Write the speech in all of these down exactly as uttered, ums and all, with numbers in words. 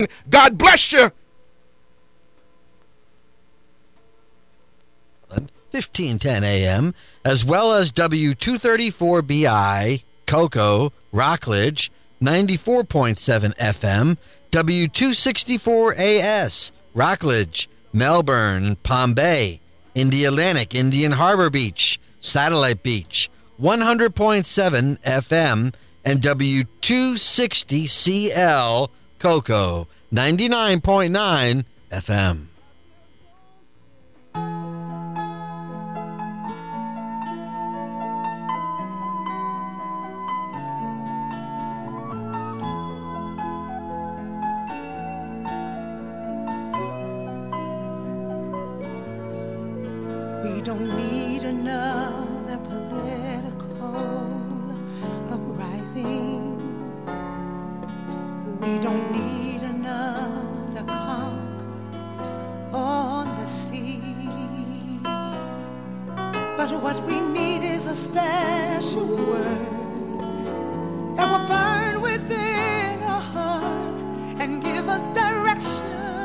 God bless you. fifteen ten A M, as well as W two thirty-four B I, Cocoa, Rockledge, ninety-four point seven F M, W two sixty-four A S, Rockledge, Melbourne, Palm Bay, Indialantic, Indian Harbor Beach, Satellite Beach, one hundred point seven F M, and W two sixty C L, Cocoa, ninety-nine point nine F M. We don't need another political uprising. We don't need another conqueror on the sea. But what we need is a special word that will burn within our hearts and give us direction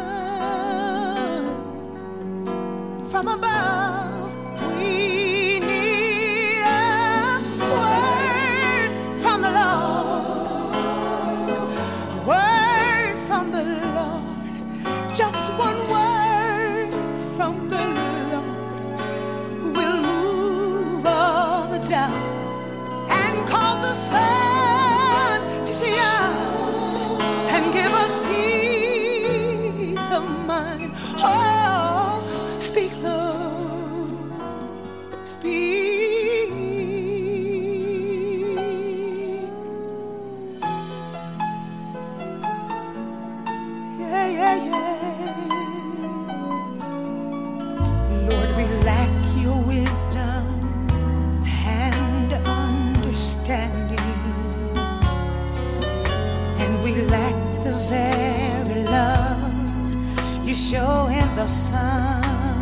from above. We need a word from the Lord, a word from the Lord, just one word from the Lord will move all the doubt and cause the sun to shine and give us peace of mind. Oh, speak, Lord. Speak. Yeah, yeah, yeah. Lord, we lack your wisdom and understanding, and we lack the very love you show in the sun.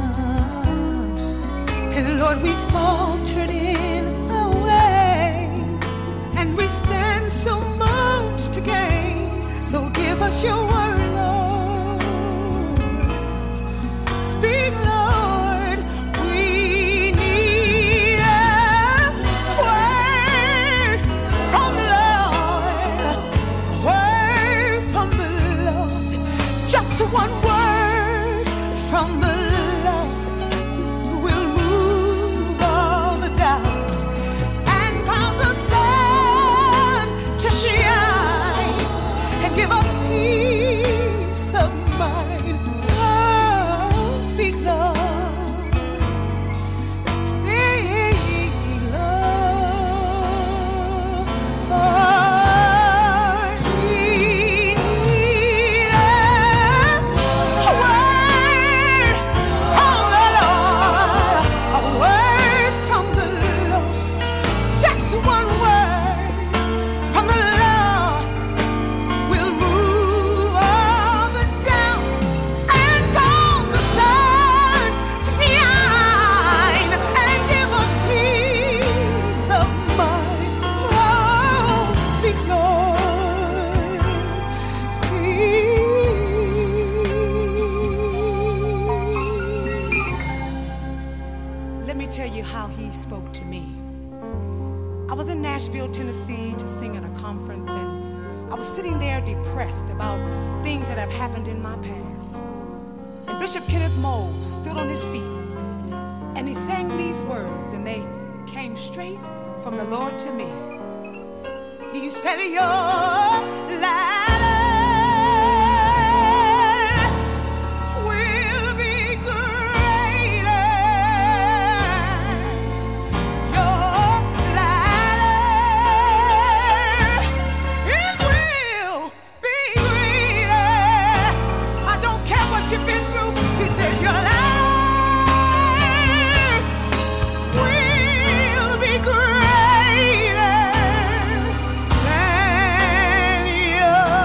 And Lord, we faltered in our ways, and we stand so much to gain. So give us your word, Lord. Speak, Lord. We need a word from the Lord, a word from the Lord, just one word from the Lord. Give us peace of mind. Oh, speak, Lord. Speak, Lord. Oh, we need a word from the Lord, a word from the Lord, just one word from the Lord. How he spoke to me. I was in Nashville, Tennessee to sing at a conference, and I was sitting there depressed about things that have happened in my past. And Bishop Kenneth Moore stood on his feet and he sang these words, and they came straight from the Lord to me. He said, your life greater than your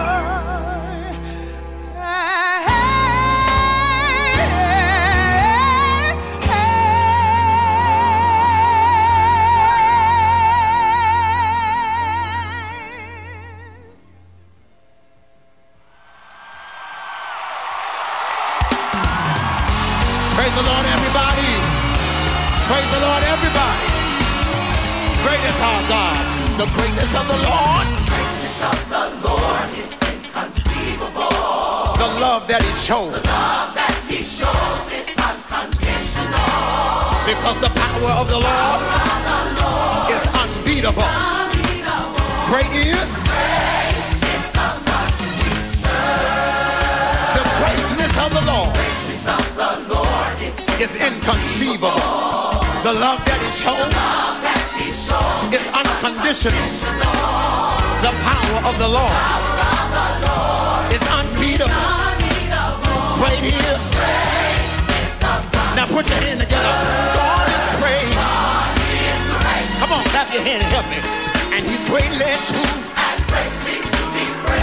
Praise the Lord, everybody. Praise the Lord, everybody. Great is our God. The greatness of the Lord. The greatness of the Lord is inconceivable. The love that he shows. The love that he shows is unconditional. Because the power of the Lord, of the Lord is unbeatable. unbeatable. Great is. Great is the God we serve. The greatness of the Lord. The greatness of the Lord is is inconceivable. The love that he shows, love that he shows is unconditional. The power of the Lord, power of the Lord is unbeatable. unbeatable. Great is. Great is the God. Now put your hand together. God is great. God is great. Come on, clap your hand and help me. And he's greatly too. And greatly to be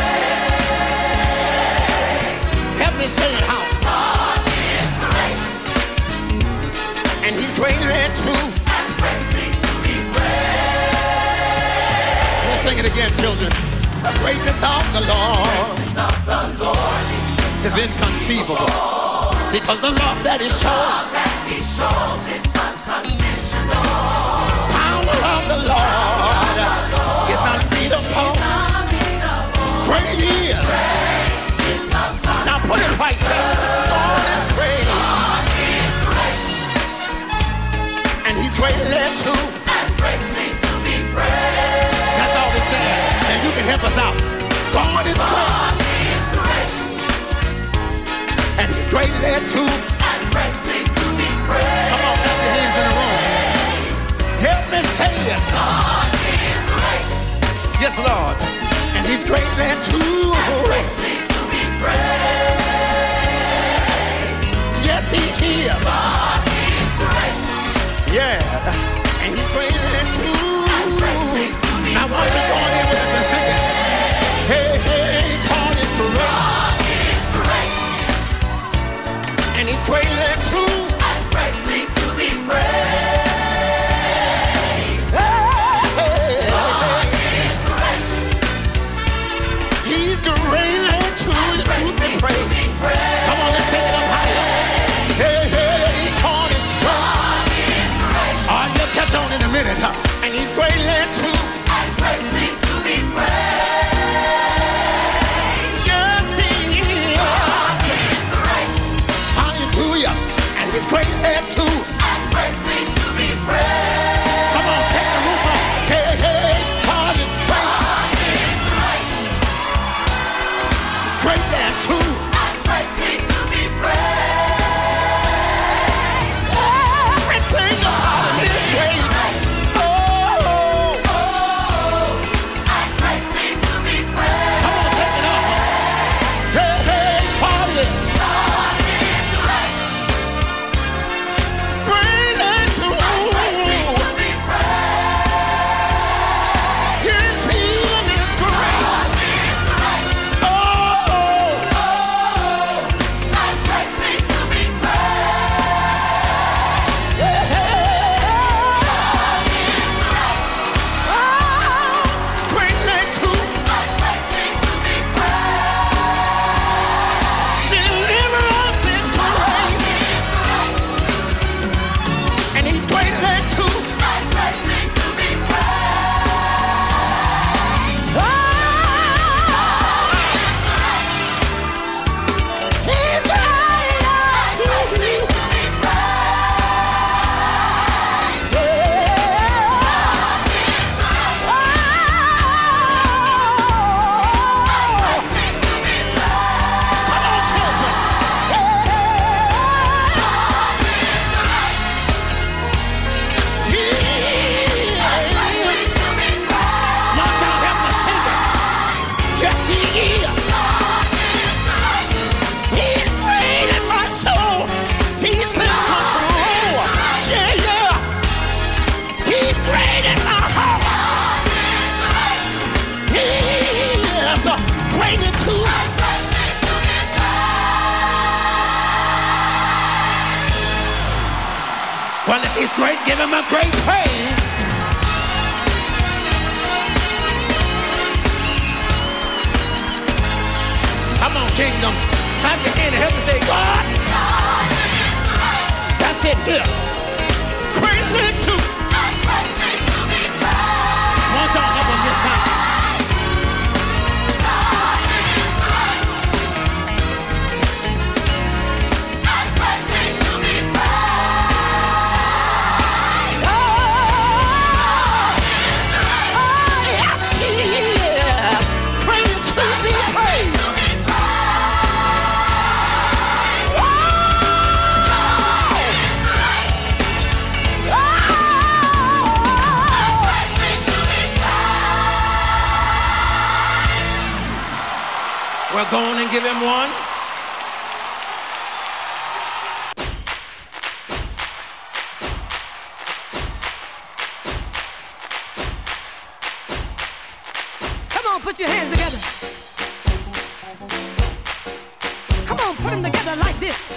praised. Help me say it, house. God is great. And he's greatly too. And greatly to be praised. Let's sing it again, children. The greatness of the Lord, The greatness of the Lord is is inconceivable. Because the love that he shows, love that he shows is unconditional. power of the Lord is unbeatable. Unbeatable. Great is. Is the God. Now put it right there. God is great. God is great. And he's greatly too. And greatly to be praised. That's all we say. And you can help us out. God is great. God is great. And he's greatly too. And greatly to be praised. Come on, clap your hands in the room. Help me say it. God is great. Yes, Lord. And he's greatly too. Greatly to be praised. Yes, he is. God is great. Yeah. And he's greatly too. Greatly to be Now, why don't you join in with us and sing it? Hey, hey, God is great. God is great. And he's greatly too. And greatly to be praised. Hey, hey, God is great. he's greatly too. To be praised. Be praised. Come on, let's take it up higher. Hey, hey, God is great. God is great. Oh, you'll catch on in a minute. Huh? And he's greatly too. And greatly to be praised. Yes, he God is. is great. Hallelujah. And he's greatly too. And greatly to be praised. Come on, take the roof off. Hey, hey, God is great. God is great. Greatly too. And greatly to be praised. Everything about him is great. Oh, And greatly to be praised. come on, take it off. Hey, hey, God is God is great. greatly too. Greatly to be praised. His healing is great. God is great. Oh, And greatly to be praised. hey, greatly too. And greatly to be praised. Deliverance is great. And he's greatly too. And greatly to be praised. Oh, he's great too. Greatly to be praised. Come on, children. He is. My child, help me sing it. Yes, he is. He's great in my soul. He's in control. Yeah, yeah. He's great in my heart. He is great in too. Well, if he's great, give him a great praise. Come on, kingdom. Clap your hand and help me say, God. said this. Cradle to. Want y'all help him this time. Well, go on and give him one. Come on, put your hands together. Come on, put them together like this.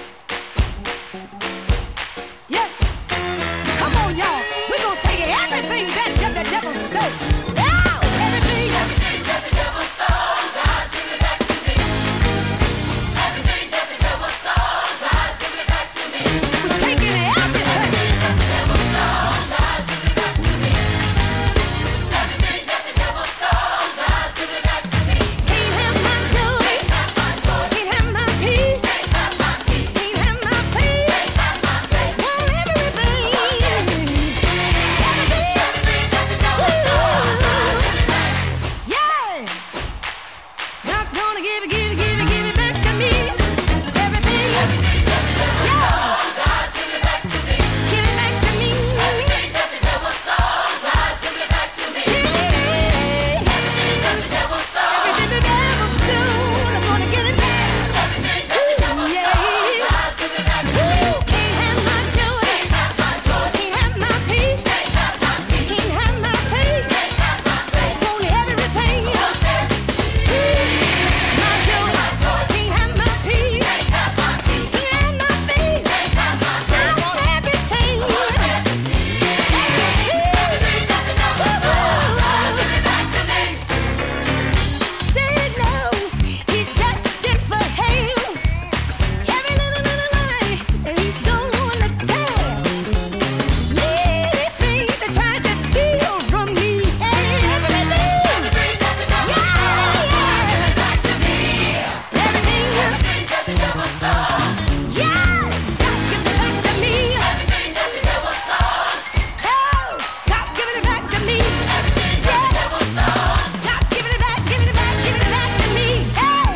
Yeah. Come on, y'all. We're going to take everything back that the devil stole. Now, everything. Everything that the devil stole, God, give it back to me. Everything that the devil stole, God, give it back to me. We're taking everything. Everything that the devil stole, God, give it back to me. Everything that the devil stole, God, give it back to me. Can't have my joy. Can't have my joy. Can't have my peace. Can't have my peace. Can't have my faith. Can't have my faith. Want everything. Everything. Everything that the devil stole, God, give it back. Yeah. God's gonna give it, give it, give it, give it back to me. Everything. Everything that the devil stole, God, give it back to me. Give it back to me. Everything that the devil stole, God, give it back to me. Everything that the devil stole, everything the devil stole, I'm gonna get it back. Everything that the devil stole, God, give it back to me. Can't have my joy. Can't have my joy. Can't have my peace. Can't have my peace. Can't have my faith. Can't have my faith. Want everything. Want everything. My joy. My joy. Can't have my peace. Can't have my peace. Can't have my faith. Can't have my faith. I want everything. I want everything. Everything that the devil stole, God, give it back to me. Satan knows he's destined for hell. Every little, little lie he's gonna tell. Many things they tried to steal from me. Everything. Everything that the devil stole, God, give it back to me. Everything. Everything that the devil stole. Yeah, God's giving it back to me. Everything that the devil stole. Oh, God's giving it back to me. Everything that the devil stole. God's giving it back, giving it back, giving it back to me. Hey,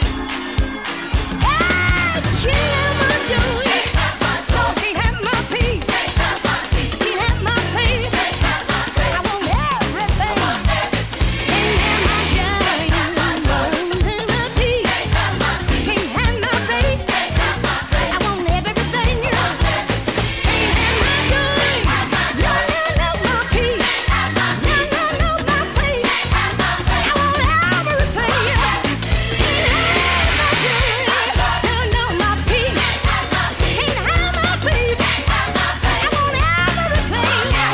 hey, can't have my joy. Can't have my joy. Can't have my peace. Can't have my peace. Can't have my faith. Can't have my faith. I want everything. I want everything. Can't have my joy. Can't have my joy. Can't have my peace. Can't have my peace. Can't have my faith. Can't have my faith. I want everything. I want everything. Can't have my joy. Can't have my joy. No, no, no, my peace. Can't have my peace. No, no, no, my faith. Can't have my faith. I want everything. Can't have my joy. No, no, my peace. Can't have my peace. Can't have my faith. Can't have my faith. I want everything.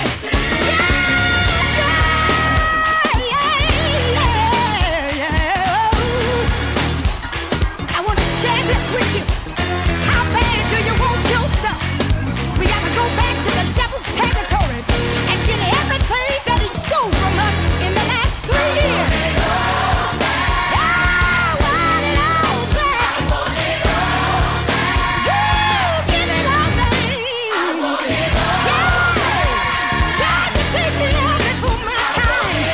Yeah, yeah, yeah. I want to share this with you. How bad do you want yourself? We gotta go back to the devil's territory and get everything that he stole from us in the last three years. I want it all back. I want it all back. Woo, give it all back. I want it all back. Tried to take me out before my time.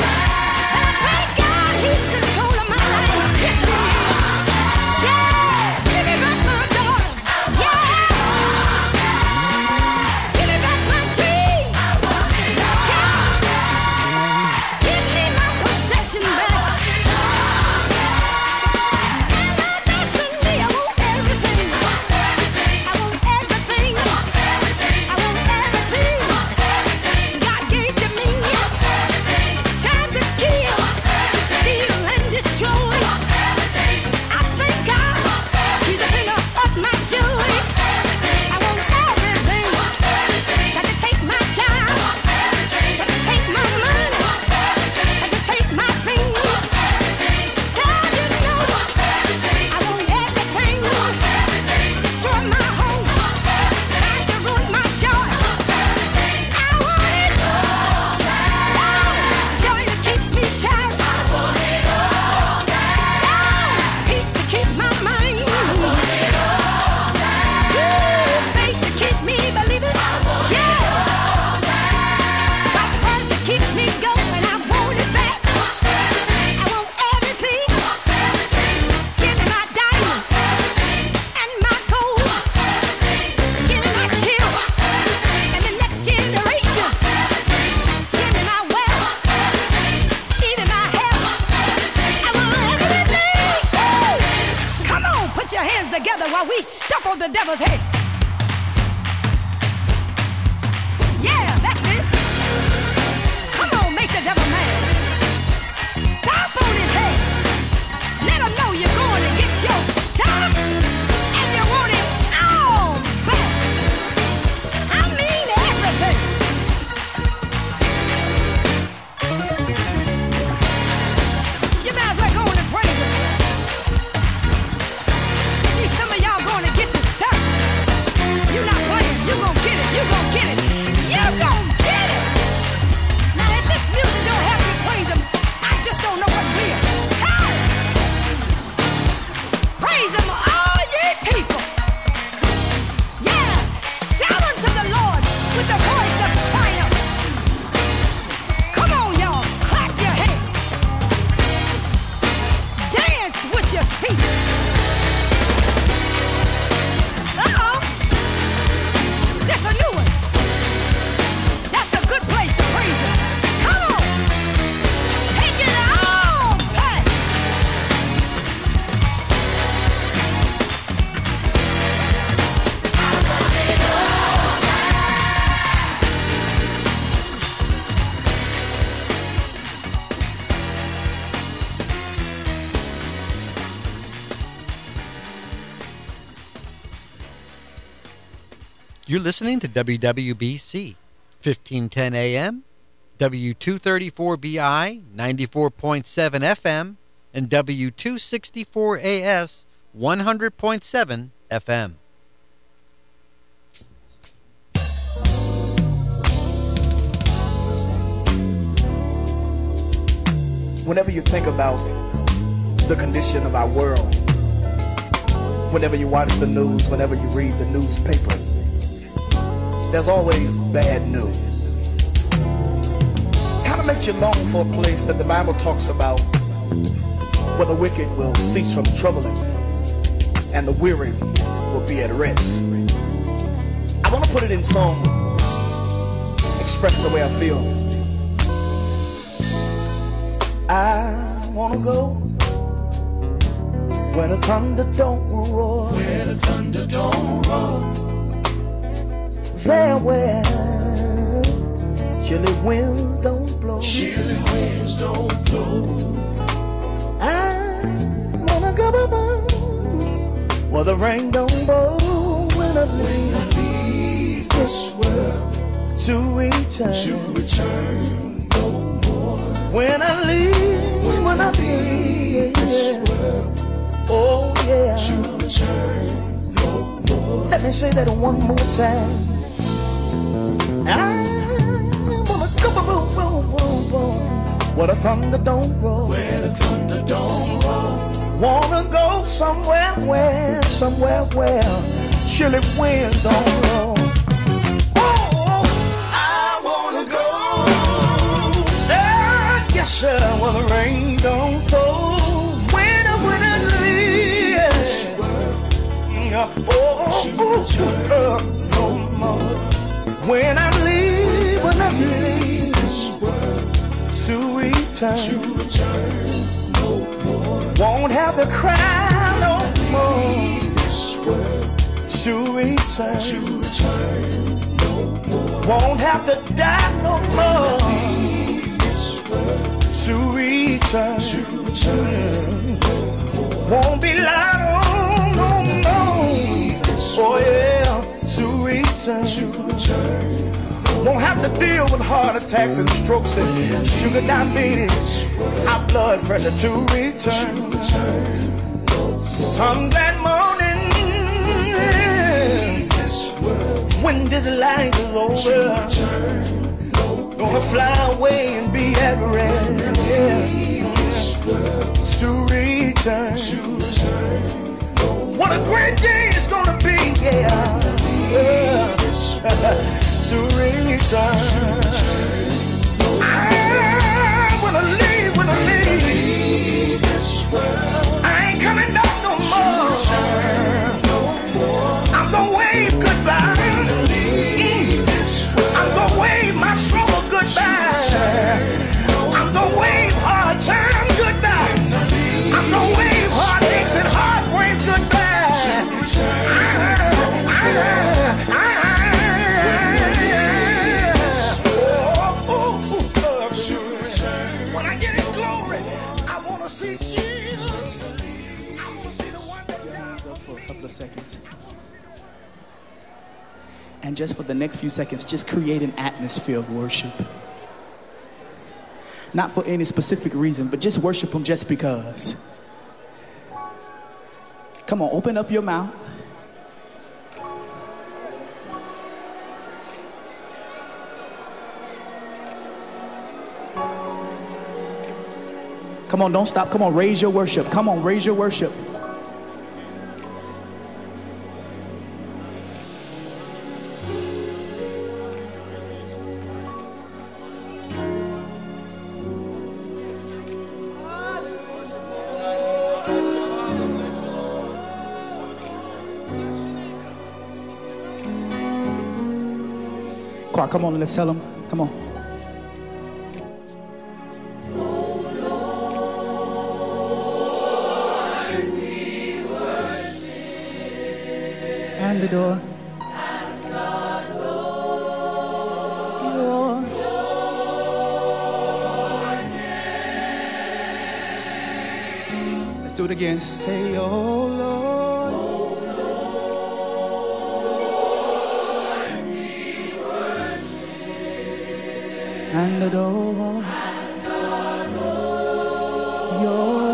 But I thank God he's controlling my life. Yes, he is. Yeah. Put your hands together while we stomp on the devil's head. Yeah, that's it. Come on, make the devil mad. Stomp on his head. Let him know you're going to get your stomp and you want it all back. I mean everything. You might as well go on and praise him. See, some of y'all going to get your stuff. You're not playing. You're going to get it. You're going to get it. You're going to get it. Now, if this music don't have you praise him, I just don't know what will. How? Praise him, all ye people. Yeah. Shout unto the Lord with the voice of triumph. Come on, y'all. Clap your hands. Dance with your feet. Uh-oh. That's a new one. That's a good place to praise him. Come on. Take it all back. You're listening to W W B C, fifteen ten A M, W two thirty-four B I, ninety-four point seven F M, and W two sixty-four A S, one hundred point seven F M. Whenever you think about the condition of our world, whenever you watch the news, whenever you read the newspaper, there's always bad news. Kind of makes you long for a place that the Bible talks about, where the wicked will cease from troubling and the weary will be at rest. I want to put it in songs, express the way I feel. I want to go where the thunder don't roar, where the thunder don't roar. There where chilly winds don't blow, chilly winds don't blow. I wanna go where the rain don't blow. When I leave, I leave this world to return, to return no more. When I leave, when, when I leave this world, oh yeah, to return no more. Let me say that one more time. I wanna go boom, boom, boom, boom, where the thunder don't roll, where the thunder don't roll. Wanna go somewhere where, somewhere where chilly winds don't roll. Oh, I wanna go there, yes sir, where the rain don't fall. When I, when I leave, oh, oh, oh, no more. When I leave, when I leave this world to return, to return no more. Won't have to cry no more. This world to return, to return no more. Won't have to die no more. This world to return, to return no more. Won't be lied on no more. Oh yeah, to return, to return. Won't have to deal with heart attacks and strokes and sugar diabetes, high blood pressure to return. Some glad morning, when this life is over, gonna fly away and be at rest. Yeah. To return. What a great day it's gonna be, yeah. Yeah. To return. I wanna leave, wanna leave this world. I ain't coming back no more. I'm gonna wave goodbye. I'm gonna wave my trouble goodbye. I'm gonna wave hard time goodbye. I'm gonna wave heartaches and heartbreak goodbye. a couple of seconds. And just for the next few seconds, just create an atmosphere of worship. Not for any specific reason, but just worship him just because. Come on, open up your mouth. Come on, don't stop. Come on, raise your worship. Come on, raise your worship. Choir, come on, let's tell them. Come on. And the door. And the door. Let's do it again. Say, oh Lord. Oh Lord, we worship. And the door. And the door. Your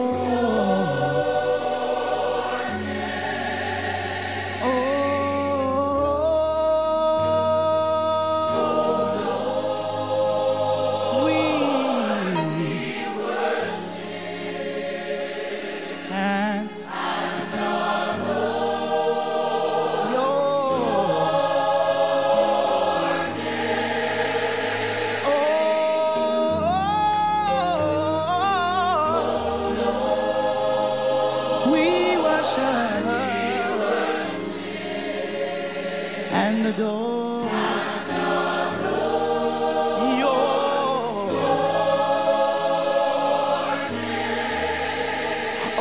and the door, and the door, your, oh,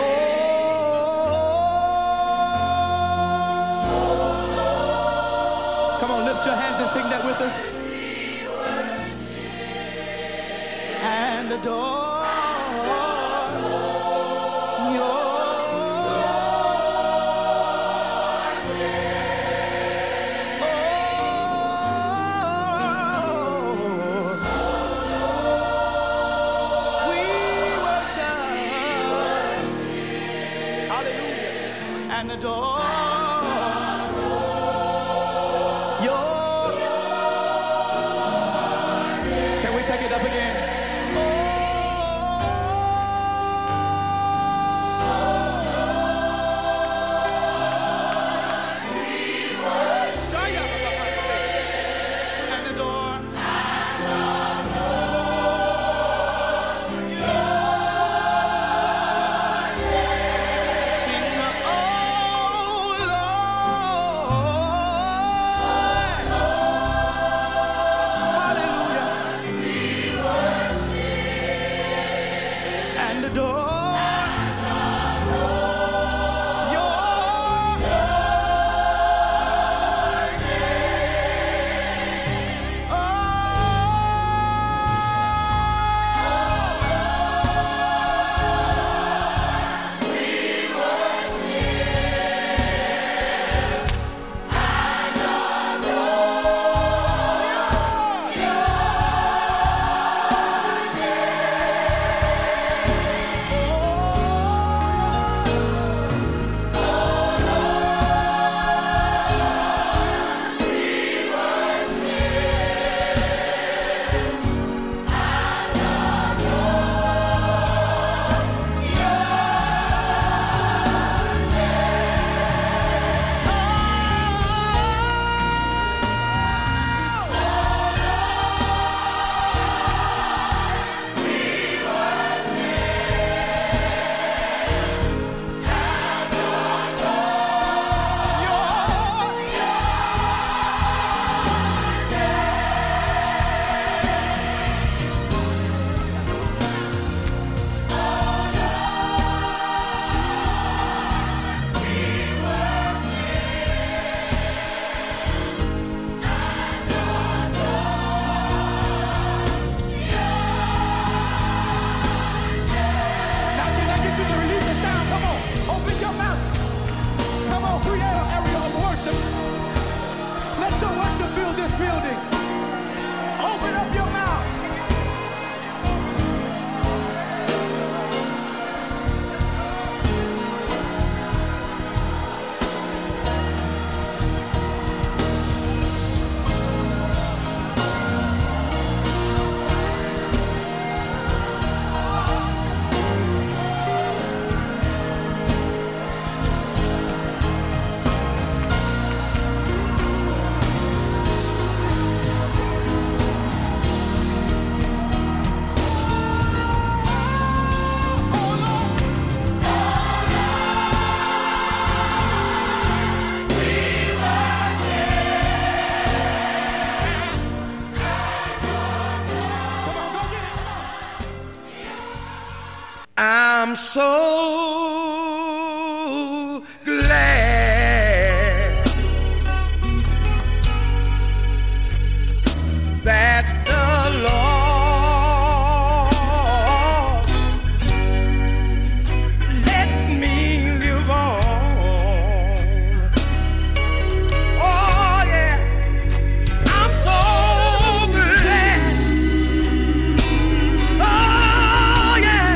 come on, lift your hands and sing that with us. And the door. And the door, your, can we take it up again? Oh, So what should fill this building? Open up your mouth. I'm so glad that the Lord let me live on. Oh yeah, I'm so glad. Oh yeah.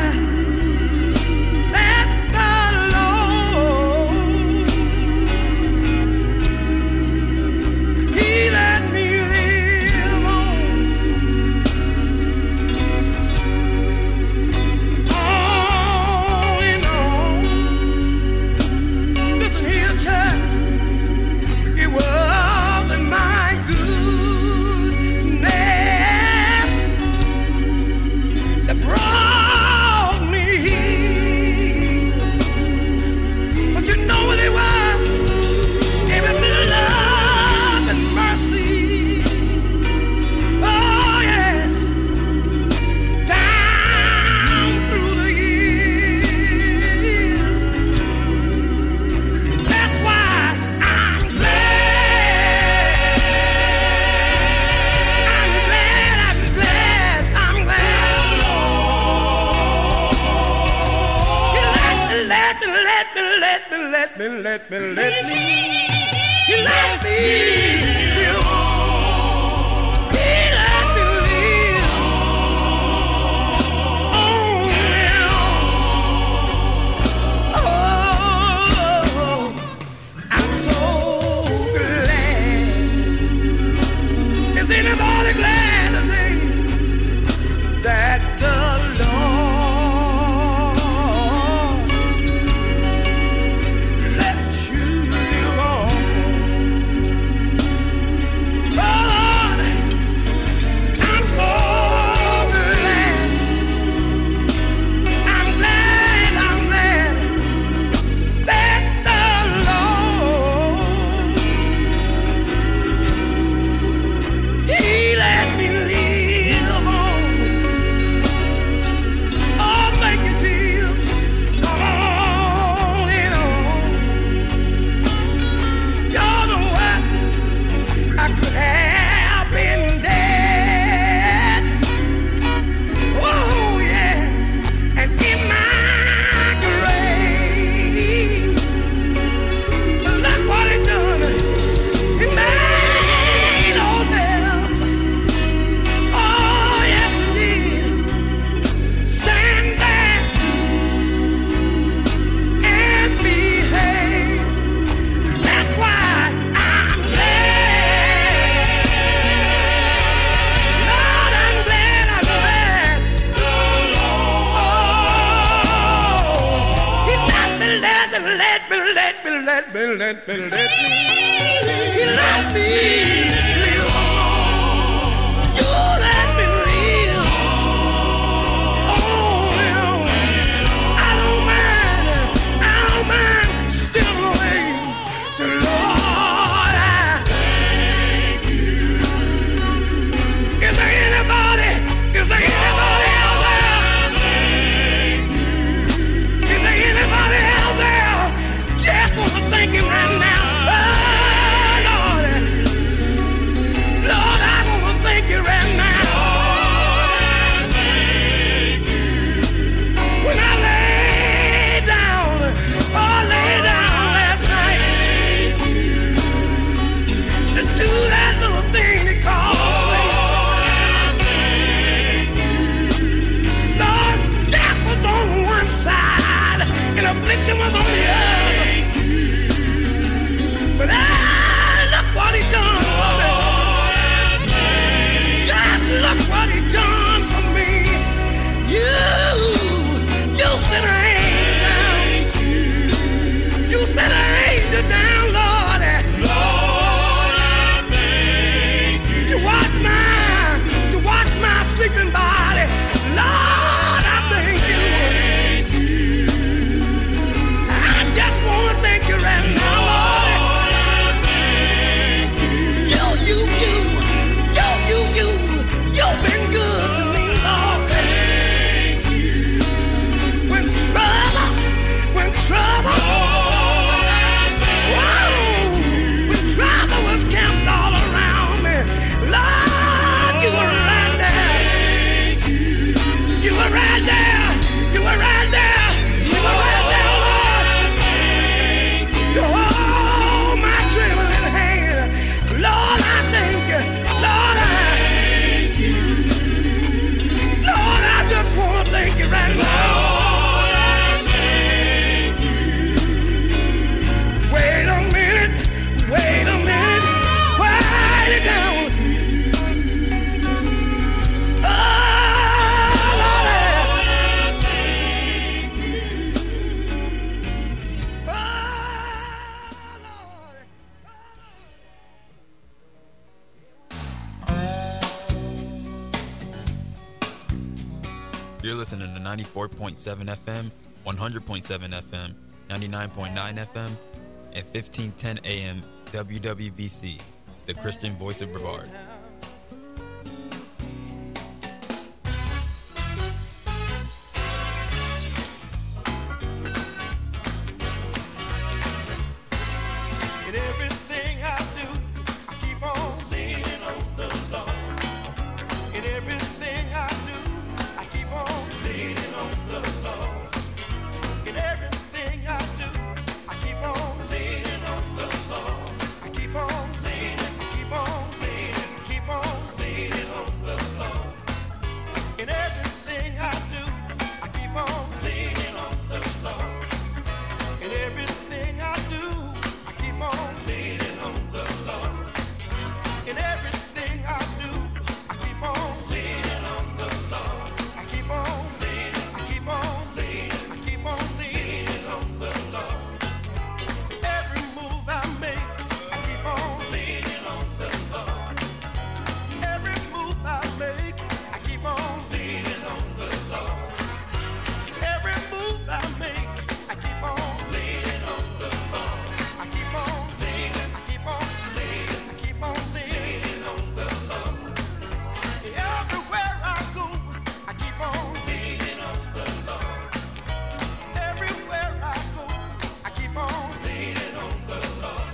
Let me, let me, let me, you let me live on. He let me live on and on. Oh, I'm so glad. Is anybody glad today that the Lord let me, let me, let me, let me live on. You let me live on and on. I don't mind, I don't mind still away to Lord. I thank you. Is there anybody, is there anybody out there? Thank you. Is there anybody out there? Just want to thank him right now. Oh, Lord. You're listening to ninety-four point seven F M, one hundred point seven F M, ninety-nine point nine F M, and fifteen ten A M W W B C, the Christian Voice of Brevard. In everything I do, I keep on leaning on the Lord. In everything I do, I keep on leaning on the Lord. In everything I do, I keep on leaning on the Lord. I keep on leaning, I keep on leaning, keep on leaning on the Lord. In everything I do, I keep on leaning on the Lord. In everything I do, I keep on leaning on the Lord. In everything I do, I keep on leaning on the Lord. I keep on leaning, I keep on leaning, I keep on leaning on the Lord. Every move I make, I keep on leaning on the Lord. Every move I make, I keep on leaning on the Lord. Every move I make, I keep on leaning on the Lord. I keep on leaning, I keep on leaning, I keep on leaning on the Lord. Everywhere I go, I keep on leaning on the Lord. Everywhere I go, I keep on leaning on the Lord.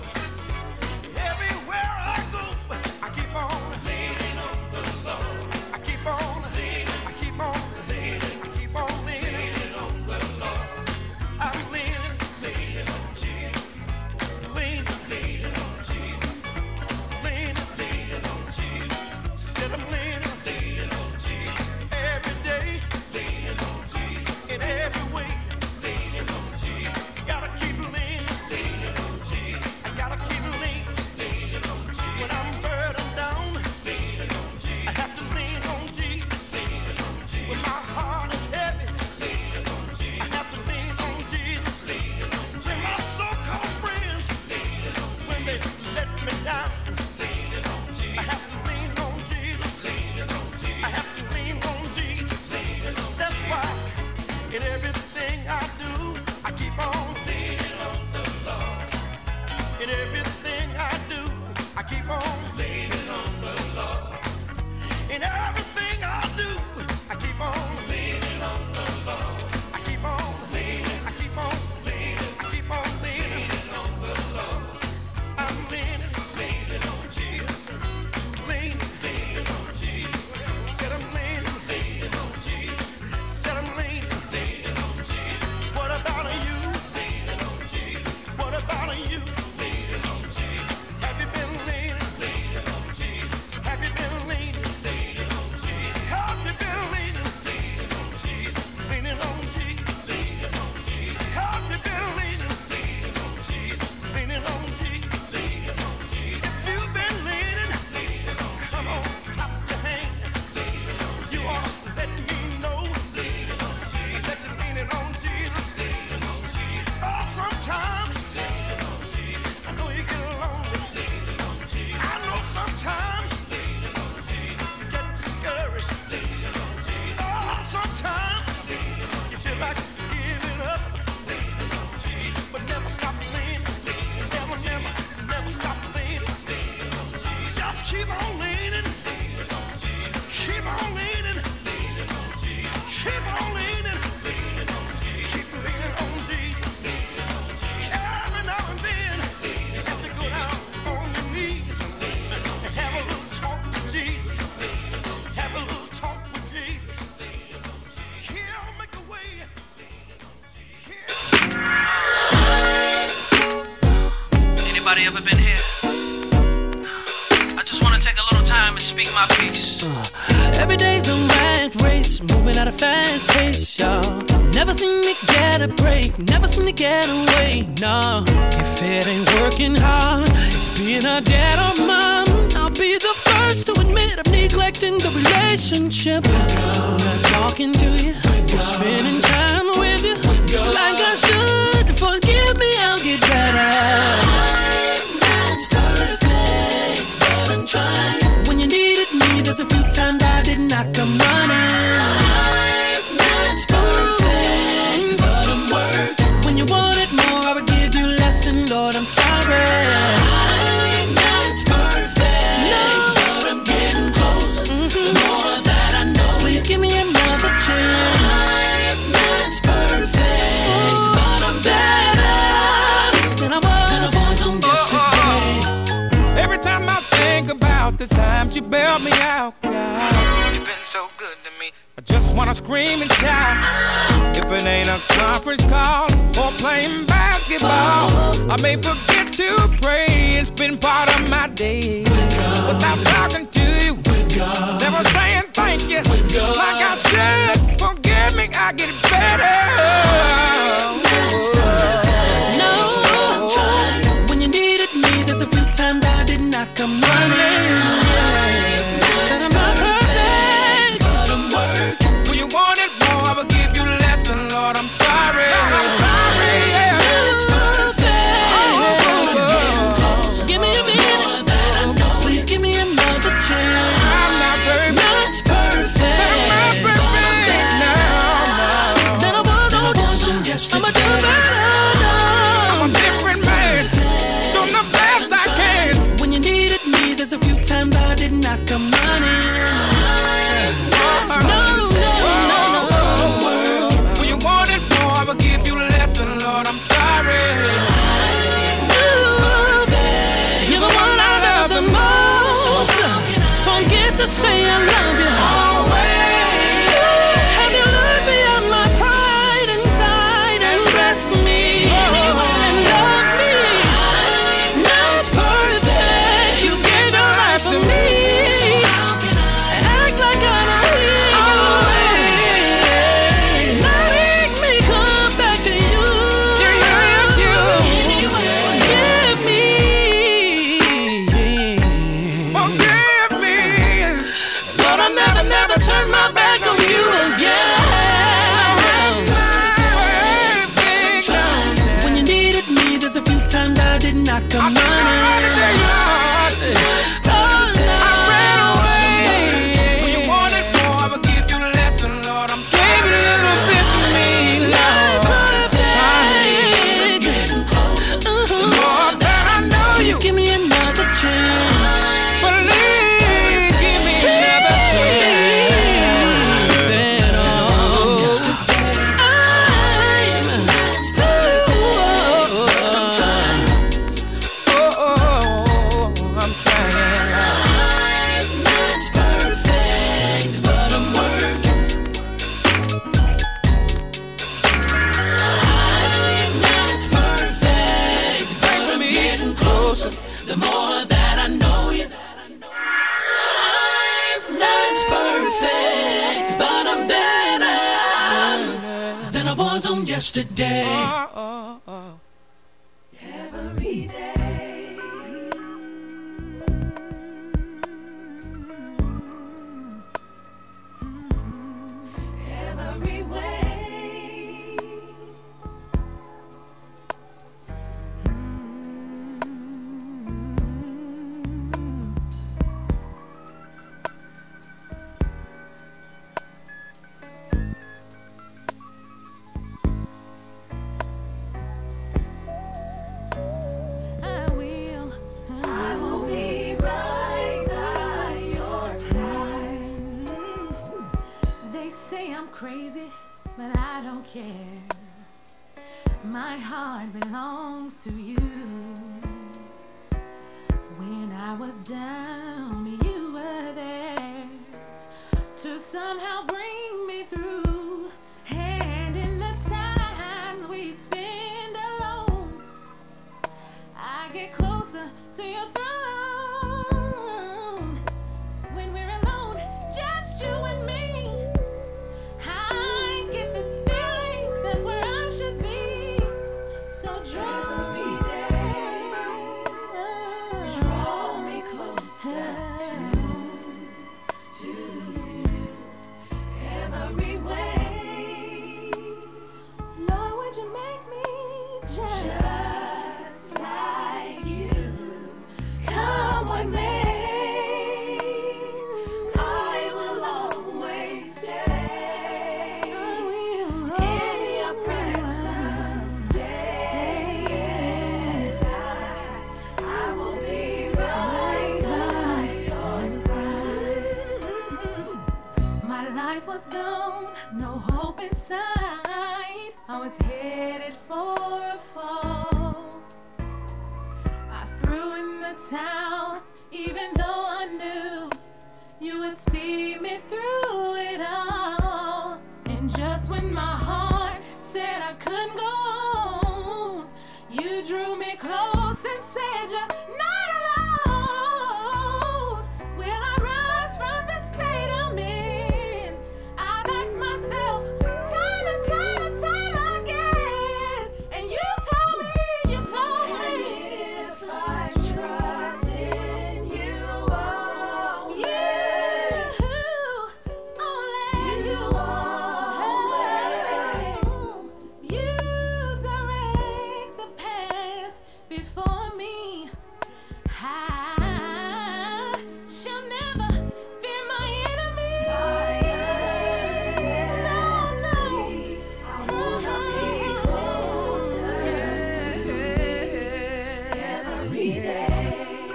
Everywhere I go, I keep on leaning on the Lord. I keep on leaning, I keep on leaning, I keep on leaning on the Lord. I'm leaning, leaning on Jesus. Leaning, leaning on Jesus. Leaning, leaning on Jesus. Said I'm leaning, leaning on Jesus. Every day, leaning on Jesus. In every way, leaning on Jesus. Gotta keep leaning, leaning on Jesus. I gotta keep leaning, leaning on Jesus. When I'm burdened down, leaning on Jesus. I have to lean on Jesus, leaning on Jesus. When my heart is heavy, leaning on Jesus. I have to lean on Jesus, leaning on Jesus. When my so-called friends, leaning on Jesus. When they let me down, leaning on Jesus. I have to lean on Jesus, leaning on Jesus. I have to lean on Jesus, leaning on Jesus. That's why in everything I do, I keep on leaning on the Lord. In everything I do, I keep on leaning on the Lord. In everything I do, I keep on leaning on the Lord. I keep on leaning, I keep on leaning, I keep on leaning on the Lord. I'm leaning, leaning on Jesus. Leaning, leaning on Jesus. Said I'm leaning, leaning on Jesus. Said I'm leaning, leaning on Jesus. What about you? Leaning on Jesus. What about you? Leaning on Jesus. Have you been leaning, leaning on Jesus? Have you been leaning, leaning on Jesus? Have you been leaning, leaning on Jesus? Leaning on Jesus, leaning on Jesus. Have you been leaning, leaning on Jesus? Leaning on Jesus, leaning on Jesus. If you've been leaning, leaning on Jesus, come on, clap your hand. Leaning on Jesus. You ought to let me know, leaning on Jesus, that you're leaning on Jesus, leaning on Jesus. Oh, sometimes, leaning on Jesus. I know you get lonely, leaning on Jesus. I know sometimes, leaning on Jesus. You get discouraged, leaning on Jesus. Oh, sometimes, leaning on you feel like giving up, leaning on Jesus. But never stop leaning, leaning. Never, never, never stop leaning, leaning on Jesus. Just keep on leaning, leaning on Jesus. Keep on leaning, leaning on Jesus. Keep on leaning, leaning on Jesus. Keep leaning on Jesus, leaning on Jesus. Every now and then, you have to go down on your knees and have a little talk with Jesus. Have a little talk with Jesus. He'll make a way. Anybody ever been here? I just want to take a little time and speak my piece. Uh, every day's a rat race, moving at a fast pace, y'all. Never seem to get a break, never seem to get away, no. If it ain't working hard, it's being a dad or mom. I'll be the first to admit I'm neglecting the relationship. I'm not talking to you, just spending time with you like I should. Forgive me, I'll get better. I'm not perfect, but I'm trying. When you needed me, there's a few times I did not come running. I'm Lord, I'm sorry. I'm not perfect, no, but I'm getting close. Mm-hmm. The more that I know, please give me another chance. I'm not perfect, ooh, but I'm better than I was, than I was on yesterday. Every time I think about the times you bailed me out, God, you've been so good to me. I just wanna scream and shout. If it ain't a conference call or playing basketball, I may forget to pray and spend part of my day without talking to you, never saying thank you like I should. Forgive me, I get better. No, when you needed me, there's a few times I did not come running. Said I'm not perfect, but I'm working. When you wanted more, I would give you less, and Lord, I'm sorry. Lord, I'm sorry, yeah. It's perfect, oh, but I'm getting close. Give me a minute, that I know. Please give me another chance. I'm not perfect. Not perfect, I'm not perfect, no, no. Then I was on yesterday. I'ma do better now. I'm a different man, doing the best I can. When you needed me, there's a few times I did not come running. No, no, no, no. When you wanted more, I would give you less, and Lord, I'm sorry. You're the one I love the most. Forget to say I love you always. Have you looked beyond my pride inside and blessed me and loved me? Not perfect, you gave your life to me. And act like I don't need you. Now make me come back to you. Forgive me. Forgive me. Lord, I never, never turn my back on you again. When you needed me, there's a few times I did not come running. Oh, no. I ran away. When you wanted more, I would give you less, and Lord, I'm sorry. Gave you a little bit to me, Not Lord. perfect. Getting close. The more that I know you, Please give me another chance. please give me another chance. Instead of yesterday, I'm Oh, oh, I'm trying. I'm not perfect, but I'm working. I'm not perfect, but I'm getting closer. The more that I know you. I'm not perfect, but I'm better than I was on yesterday. Oh, oh, oh. Every day. Every way. I will. I will be right by your side. They say I'm crazy, but I don't care. My heart belongs to you. When I was down, you were there to somehow bring me through. And in the times we spend alone, I get closer to your throne. When we're alone, just you and me, I get this feeling that's where I should be. So draw Every day. Draw me closer to, to you. Every way. Lord, would you make me just, Just like you. town, even though I knew you would see me through it all. And just when my heart said I couldn't go on, you drew me close and said you're not alone. Will I rise from the state I'm in? I've asked myself time and time and time again. And you told me, you told me, if I trust in you, oh yeah, only you, only you direct the path before me. I shall never fear my enemies. No, no. I wanna be closer to you every day.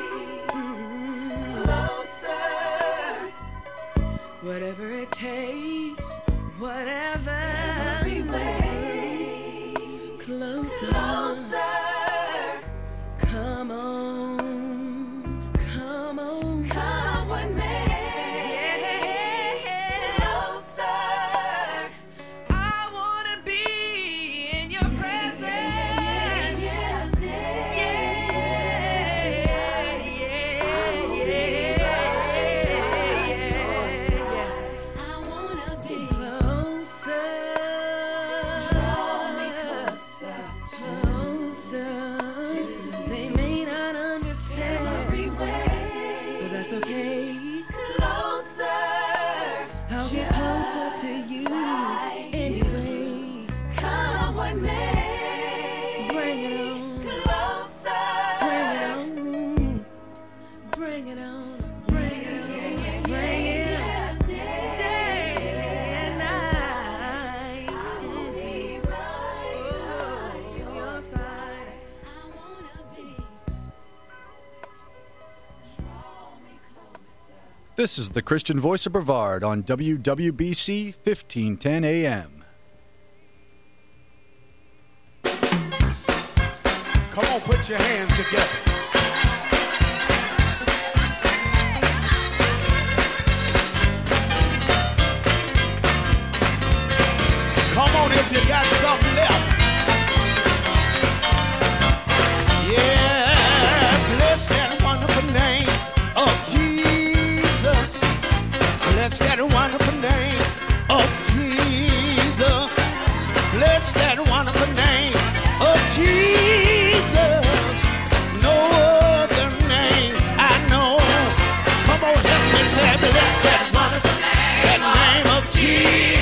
Closer. Whatever it takes, whatever. Every way. Closer. Closer. Come on, come on. Come with me. Closer. I wanna be in your presence. Yeah, yeah, yeah, I wanna be closer. Draw me closer, Closer. They may not understand, every way. but that's okay. Closer. I'll get closer to you anyway. Come with me. Bring it on, Closer. bring it on, bring it on, bring it on, bring it on. Day and night. I will be right by Your side. I wanna be. Draw me closer. This is the Christian Voice of Brevard on W W B C fifteen ten A M. Come on, put your hands together. Come on if you got something left. Yeah, bless that wonderful name of Jesus. Bless that wonderful name of Jesus. Bless that wonderful name of Jesus. No other name I know. Come on, help me say, bless that wonderful name, that name of Jesus.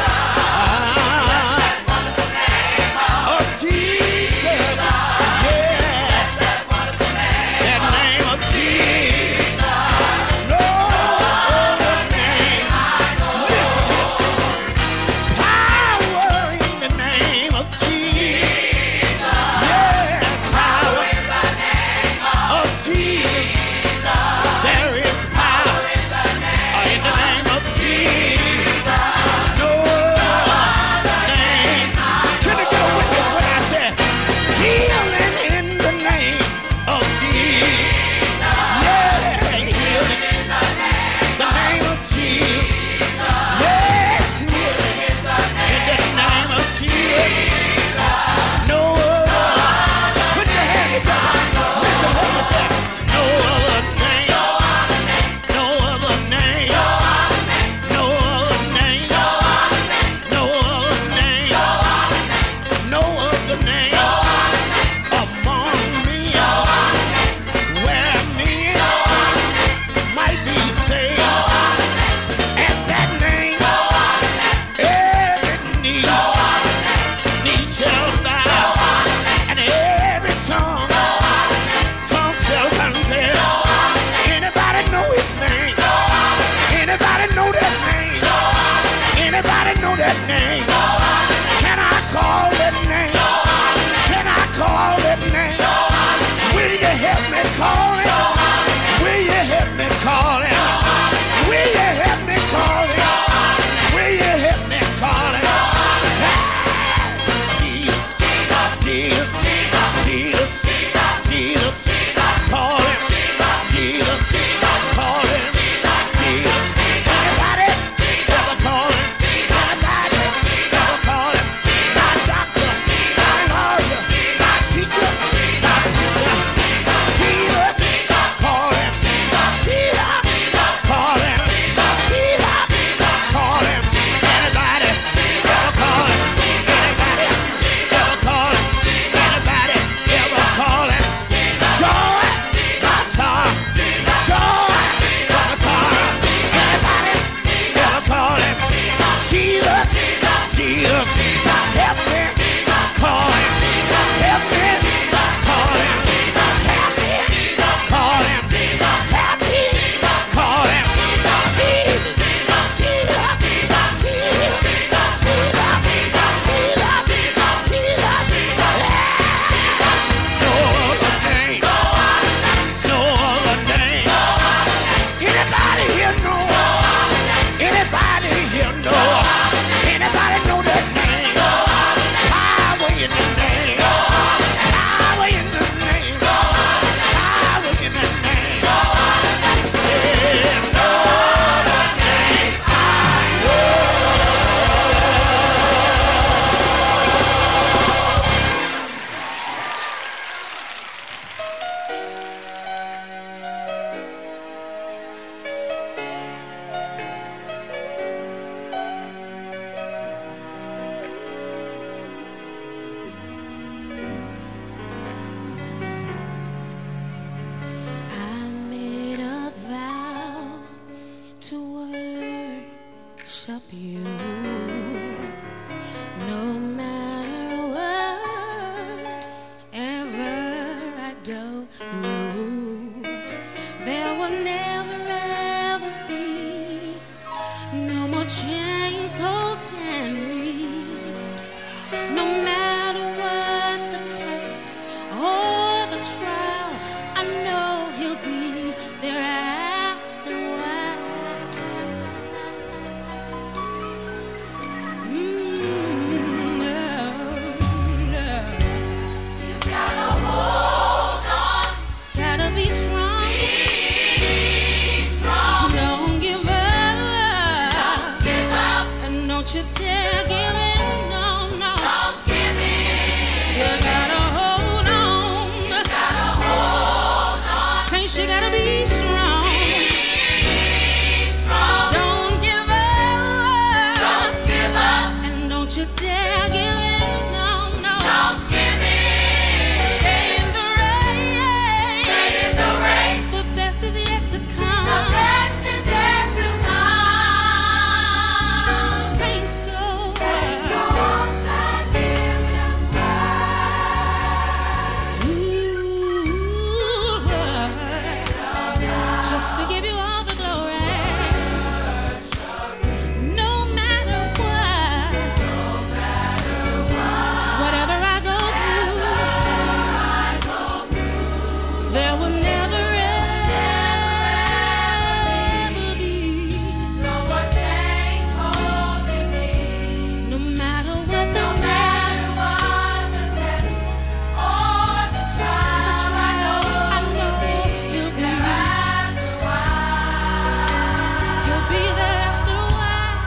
Of Jesus. Yeah. That name of Jesus. No other name. Listen. Power in the name of Jesus. Yeah. Power in the name of Jesus. There is power in the name of Jesus. No other name. Can I get a witness when I say healing in the name of Jesus? Yeah, healing in the name of Jesus. Yes, healing in the name of Jesus. No other. Put your hand together. Listen what I said. No other name. No other name. No other name. No other name. No other name among men where men might be saved. At that name, every knee, knee shall bow, and every tongue, tongue shall confess. Anybody know his name? Anybody know that name? Anybody know that name? Can I call that name? Can I call that name? Will you help me call it? Will you help me call it? Will you help me call it? Will you help me call it? Jesus, Jesus, Jesus, Jesus, call it. worship you. No matter what, ever I go through, there will never ever be no more chains holding me. No matter what the test or the trial, I know he'll be there after a while. Mm, no, no. You gotta hold on. Gotta be strong. Be strong. Don't give up. Don't give up. And don't you dare give in. No, no. Don't give in. You gotta hold on. You gotta hold on. Saints, you gotta be strong. Be strong. Don't give up. Don't give up. And don't you dare give in. No, no. Don't give in. Stay in the race. Stay in the race. The best is yet to come. The best is yet to come. Saints go. Saints go up and give him praise. Just to give you all the glory. No matter what. Whatever I go through, there will never ever be no more chains holding me. No matter what the test or the trial, I know you'll be you'll be there after a while.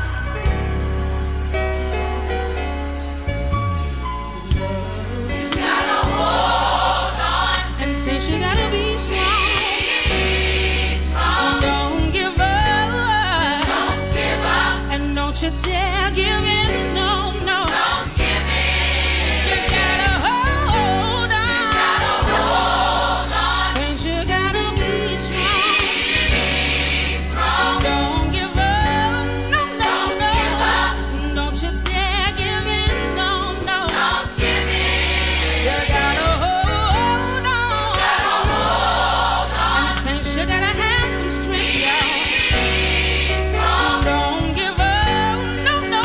You gotta hold on. And since you gotta be strong, don't give up. Don't give up. And don't you dare give in. No, no. Don't give in. You gotta hold on. You gotta hold on. Since you gotta be strong, don't give up. No, no, no. Don't you dare give in. No, no. Don't give in. You gotta hold on. You gotta hold on. And since you gotta have some strength, y'all, don't give up. No, no,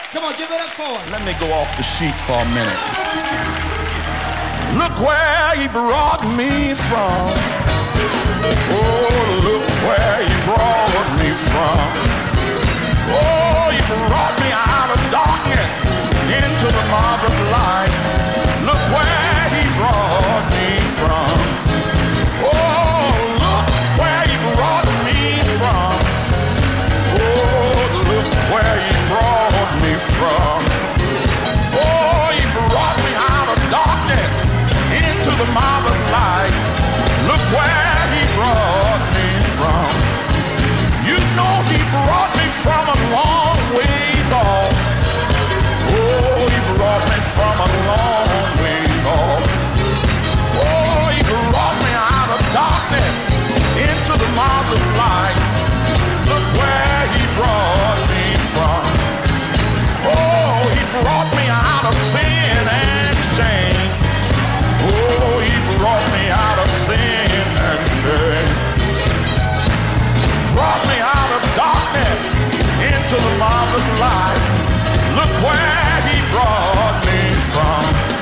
Come on, give it up for him. Let me go off the sheet for a minute. Look where he brought me from. Oh, look where he brought me from. Oh, he brought me out of darkness into the marvelous light. Look where he brought me from. Oh, look where he brought me from. Oh, look where he brought me from. Oh, he brought me out of darkness into the marvelous light. Look where he brought me from. You know he brought me from a long ways off. Oh, he brought me from a long ways off. Oh, he brought me out of darkness into the marvelous light. Look where he brought me from. Oh, he brought me out of sin and shame. Oh, he brought me out of sin and shame. Brought me out of darkness into the marvelous light. Look where he brought me from.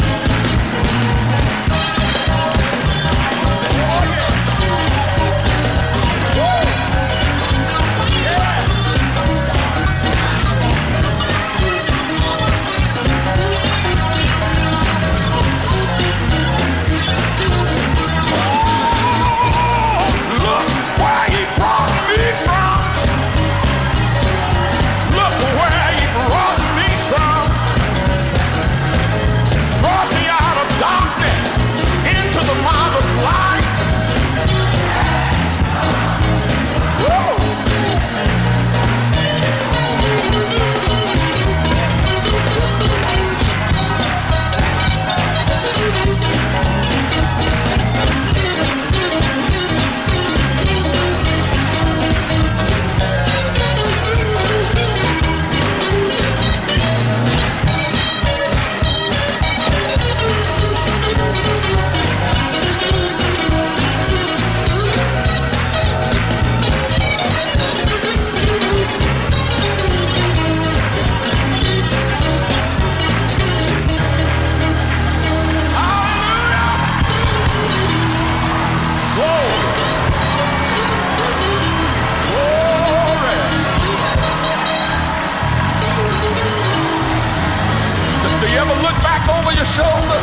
Shoulder.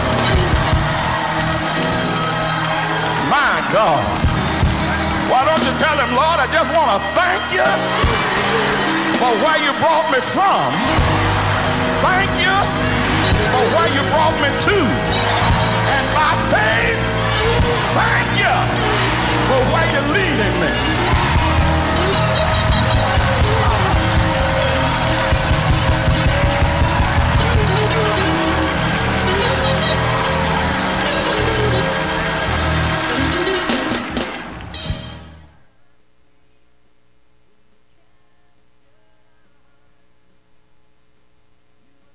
My God. Why don't you tell him, Lord, I just want to thank you for where you brought me from. Thank you for where you brought me to. And by faith, thank you